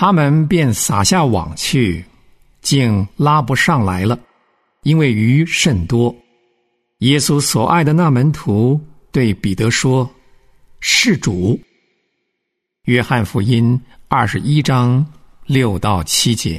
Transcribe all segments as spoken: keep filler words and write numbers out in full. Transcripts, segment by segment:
他们便撒下网去，竟拉不上来了，因为鱼甚多。耶稣所爱的那门徒对彼得说：是主。约翰福音二十一章六到七节。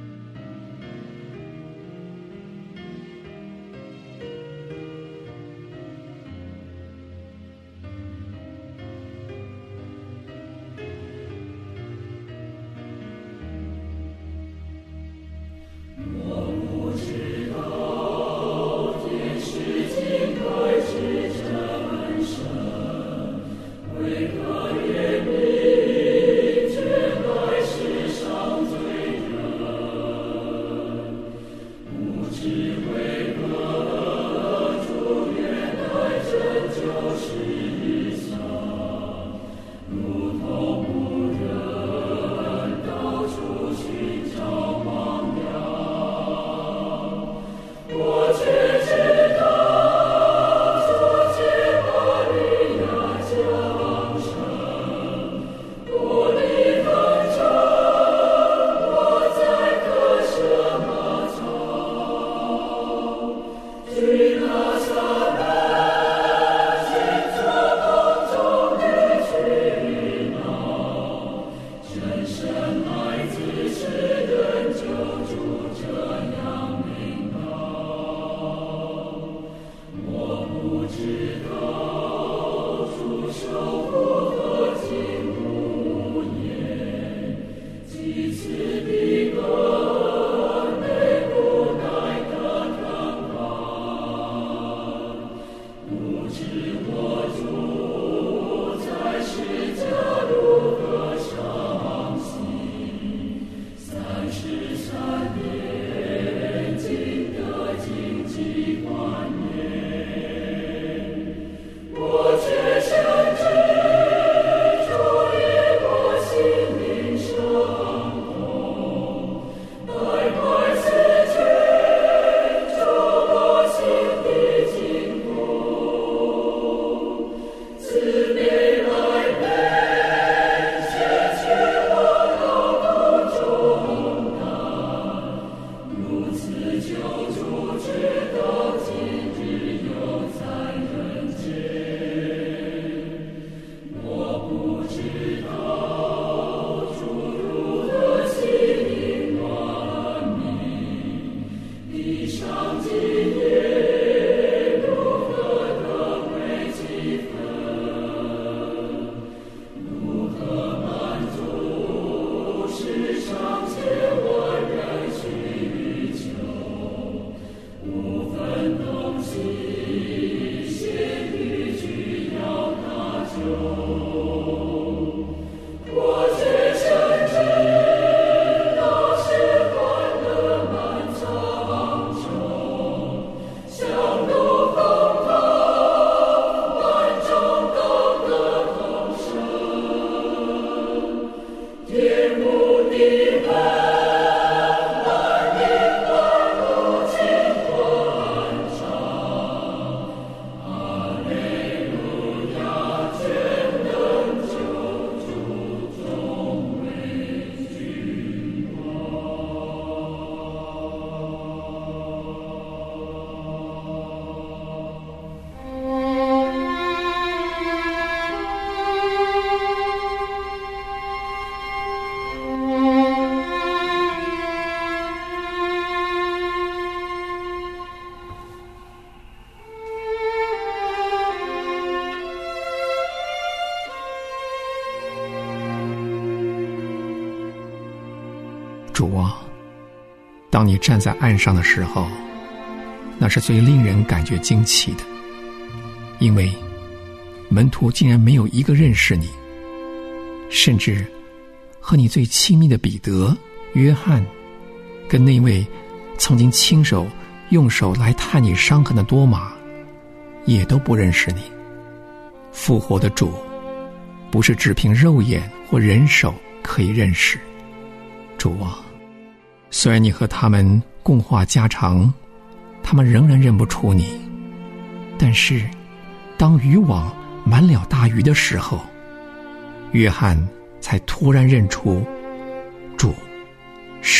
主啊，当你站在岸上的时候，那是最令人感觉惊奇的，因为门徒竟然没有一个认识你，甚至和你最亲密的彼得、约翰，跟那位曾经亲手用手来探你伤痕的多马，也都不认识你。复活的主，不是只凭肉眼或人手可以认识。主啊，虽然你和他们共话家常，他们仍然认不出你，但是当渔网满了大鱼的时候，约翰才突然认出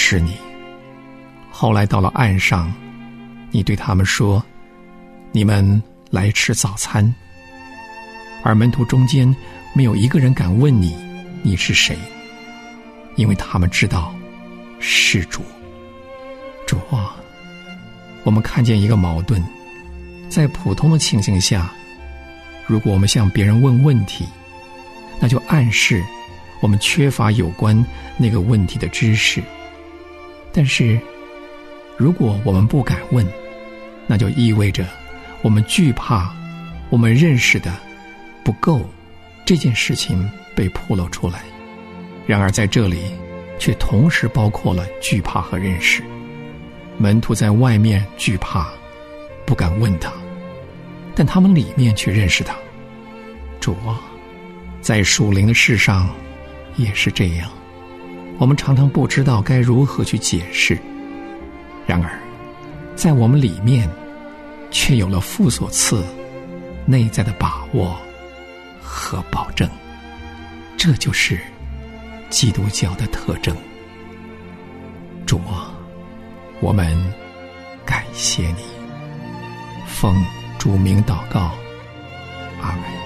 识你。后来到了岸上，你对他们说，你们来吃早餐。而门徒中间没有一个人敢问你，你是谁，因为他们知道是主。主啊，我们看见一个矛盾，在普通的情形下，如果我们向别人问问题，那就暗示我们缺乏有关那个问题的知识。但是如果我们不敢问，那就意味着我们惧怕我们认识的不够这件事情被暴露出来。然而在这里却同时包括了惧怕和认识。门徒在外面惧怕，不敢问他，但他们里面却认识他。主啊，在属灵的事上也是这样，我们常常不知道该如何去解释，然而在我们里面却有了父所赐内在的把握和保证。这就是基督教的特征。主啊，我们感谢你，奉主名祷告，阿们。